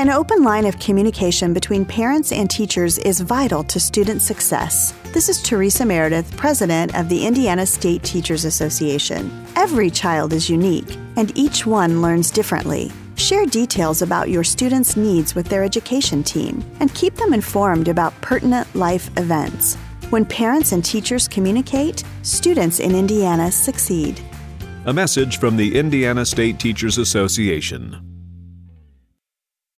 An open line of communication between parents and teachers is vital to student success. This is Teresa Meredith, president of the Indiana State Teachers Association. Every child is unique, and each one learns differently. Share details about your students' needs with their education team, and keep them informed about pertinent life events. When parents and teachers communicate, students in Indiana succeed. A message from the Indiana State Teachers Association.